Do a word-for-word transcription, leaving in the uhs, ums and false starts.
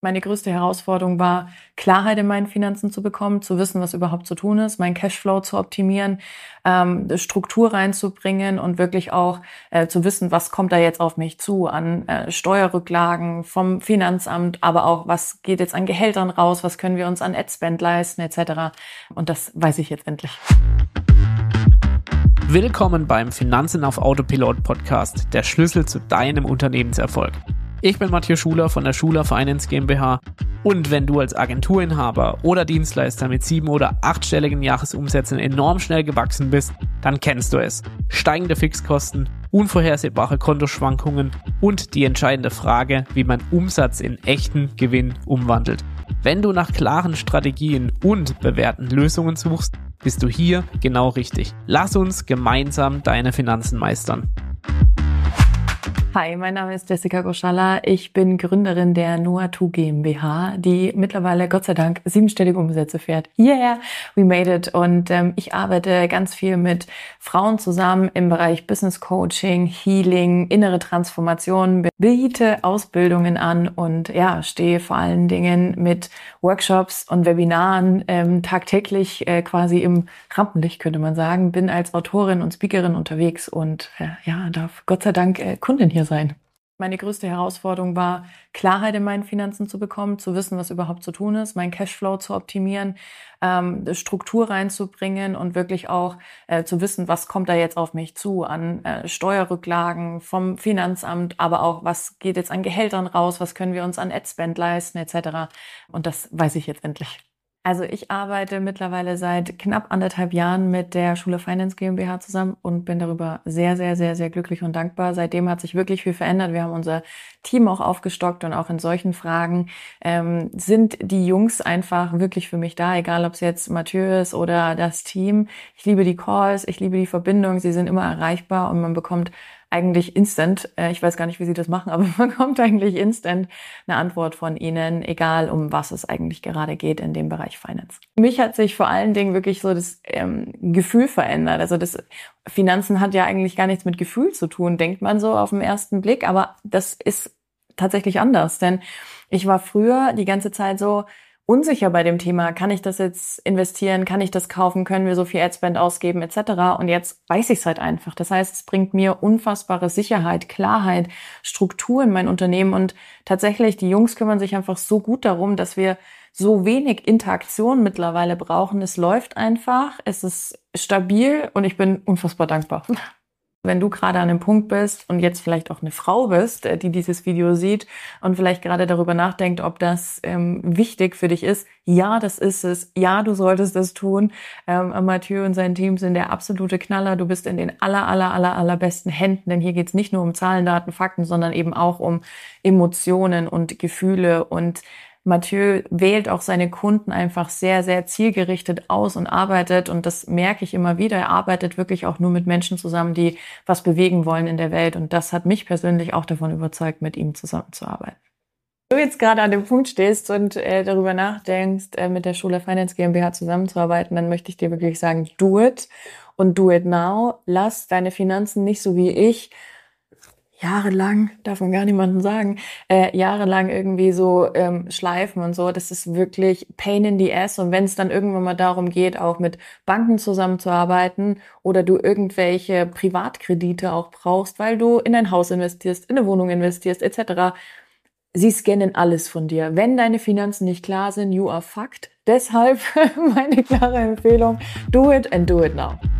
Meine größte Herausforderung war, Klarheit in meinen Finanzen zu bekommen, zu wissen, was überhaupt zu tun ist, meinen Cashflow zu optimieren, ähm, Struktur reinzubringen und wirklich auch äh, zu wissen, was kommt da jetzt auf mich zu an äh, Steuerrücklagen vom Finanzamt, aber auch, was geht jetzt an Gehältern raus, was können wir uns an Adspend leisten et cetera. Und das weiß ich jetzt endlich. Willkommen beim Finanzen auf Autopilot Podcast, der Schlüssel zu deinem Unternehmenserfolg. Ich bin Matthias Schuler von der Schuler Finance GmbH und wenn du als Agenturinhaber oder Dienstleister mit sieben- oder achtstelligen Jahresumsätzen enorm schnell gewachsen bist, dann kennst du es. Steigende Fixkosten, unvorhersehbare Kontoschwankungen und die entscheidende Frage, wie man Umsatz in echten Gewinn umwandelt. Wenn du nach klaren Strategien und bewährten Lösungen suchst, bist du hier genau richtig. Lass uns gemeinsam deine Finanzen meistern. Hi, mein Name ist Jessica Goschalla. Ich bin Gründerin der Noah2 GmbH, die mittlerweile Gott sei Dank siebenstellige Umsätze fährt. Yeah, we made it. Und ähm, ich arbeite ganz viel mit Frauen zusammen im Bereich Business Coaching, Healing, innere Transformation, biete Ausbildungen an und ja, stehe vor allen Dingen mit Workshops und Webinaren ähm, tagtäglich äh, quasi im Rampenlicht, könnte man sagen. Bin als Autorin und Speakerin unterwegs und äh, ja, darf Gott sei Dank äh, Kundin hier sein. Meine größte Herausforderung war, Klarheit in meinen Finanzen zu bekommen, zu wissen, was überhaupt zu tun ist, meinen Cashflow zu optimieren, ähm, Struktur reinzubringen und wirklich auch äh, zu wissen, was kommt da jetzt auf mich zu an äh, Steuerrücklagen vom Finanzamt, aber auch, was geht jetzt an Gehältern raus, was können wir uns an Adspend leisten et cetera. Und das weiß ich jetzt endlich. Also ich arbeite mittlerweile seit knapp anderthalb Jahren mit der Schuler Finance GmbH zusammen und bin darüber sehr, sehr, sehr, sehr glücklich und dankbar. Seitdem hat sich wirklich viel verändert. Wir haben unser Team auch aufgestockt und auch in solchen Fragen ähm, sind die Jungs einfach wirklich für mich da, egal ob es jetzt Mathieu ist oder das Team. Ich liebe die Calls, ich liebe die Verbindung, sie sind immer erreichbar und man bekommt eigentlich instant, äh, ich weiß gar nicht, wie sie das machen, aber man bekommt eigentlich instant eine Antwort von ihnen, egal um was es eigentlich gerade geht in dem Bereich Finance. Für mich hat sich vor allen Dingen wirklich so das ähm, Gefühl verändert. Also das Finanzen hat ja eigentlich gar nichts mit Gefühl zu tun, denkt man so auf den ersten Blick, aber das ist tatsächlich anders, denn ich war früher die ganze Zeit so unsicher bei dem Thema, kann ich das jetzt investieren, kann ich das kaufen, können wir so viel Adspend ausgeben et cetera. Und jetzt weiß ich es halt einfach. Das heißt, es bringt mir unfassbare Sicherheit, Klarheit, Struktur in mein Unternehmen und tatsächlich, die Jungs kümmern sich einfach so gut darum, dass wir so wenig Interaktion mittlerweile brauchen. Es läuft einfach, es ist stabil und ich bin unfassbar dankbar. Wenn du gerade an dem Punkt bist und jetzt vielleicht auch eine Frau bist, die dieses Video sieht und vielleicht gerade darüber nachdenkt, ob das ähm, wichtig für dich ist, ja, das ist es. Ja, du solltest es tun. Ähm, Mathieu und sein Team sind der absolute Knaller. Du bist in den aller, aller, aller, allerbesten Händen, denn hier geht's nicht nur um Zahlen, Daten, Fakten, sondern eben auch um Emotionen und Gefühle und Mathieu wählt auch seine Kunden einfach sehr, sehr zielgerichtet aus und arbeitet, und das merke ich immer wieder, er arbeitet wirklich auch nur mit Menschen zusammen, die was bewegen wollen in der Welt, und das hat mich persönlich auch davon überzeugt, mit ihm zusammenzuarbeiten. Wenn du jetzt gerade an dem Punkt stehst und äh, darüber nachdenkst, äh, mit der Schuler Finance GmbH zusammenzuarbeiten, dann möchte ich dir wirklich sagen, do it und do it now. Lass deine Finanzen nicht so wie ich jahrelang, darf man gar niemandem sagen, äh, jahrelang irgendwie so ähm, schleifen und so. Das ist wirklich pain in the ass. Und wenn es dann irgendwann mal darum geht, auch mit Banken zusammenzuarbeiten oder du irgendwelche Privatkredite auch brauchst, weil du in ein Haus investierst, in eine Wohnung investierst et cetera, sie scannen alles von dir. Wenn deine Finanzen nicht klar sind, you are fucked. Deshalb meine klare Empfehlung, do it and do it now.